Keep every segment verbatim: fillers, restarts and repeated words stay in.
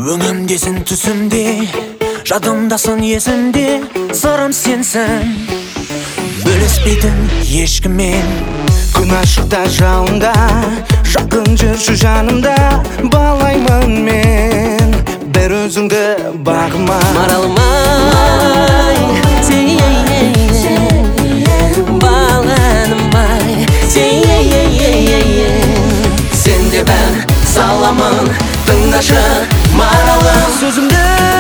Өңімдесін түсімде, жадымдасың есімде, сырым сенсің, бөліспейтін ешкіммен. Күн ашықта жауында, жақын жүрші жанымда, балаймын мен бір өзіңді бағыма. Маралмай, баланымай, сенде бәр саламын, тыңдашы маралым. Сөзімді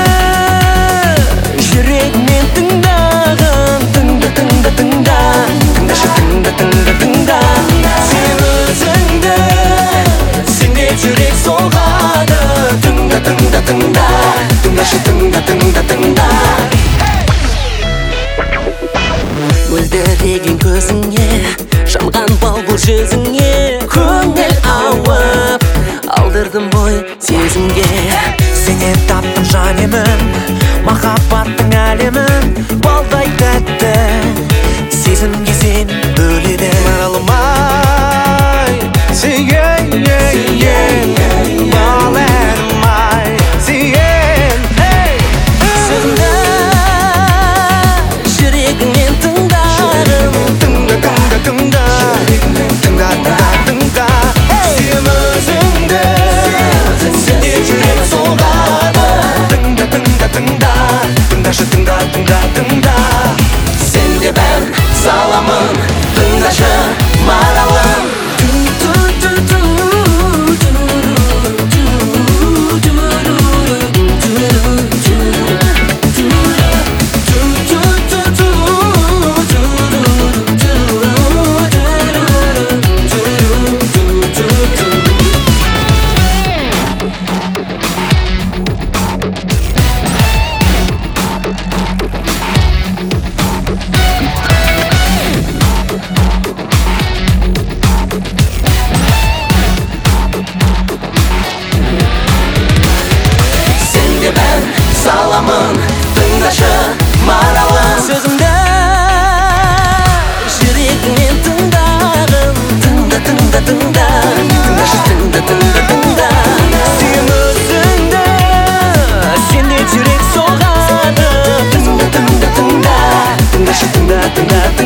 жүрегімен тыңдағын, тыңда, тыңда, тыңда, тыңдашы, тыңда, тыңда, тыңда. Сен өзіңді, сенде жүрек соғады, тыңда, тыңда, тыңда, тыңдашы, тыңда, тыңда, тыңда. Мөлдіреген көзіңе, жанған бал бұл жүзіңе, көңіл ауып алдырдым бой сезімге. Сенен таптым жан емін, махаббаттың әлемін, балдай тәтті сезімге сен бөледі. Маралмай, сүйен, бал әнімай, сүйен. Сөзімді жүрегіңмен тыңдарым, Тыңда, тыңда, тыңда, тыңда, тыңда, тыңда. Сен өзіңді, сенде жүрек соғады, тыңда, тыңда, тыңда, тыңдашы, тыңда, тыңда, тыңда. сенде бәр саламын, тыңдашы маралым. Саламын, тыңдашы маралым. Сөзімді жүрегіңмен тыңдағын, тыңда, тыңда, тыңда, тыңдашы, тыңда, тыңда, тыңда. сен өзіңді, сенде жүрек соғады, тыңда, тыңда, тыңда, тыңдашы, тыңда, тыңда, тыңда.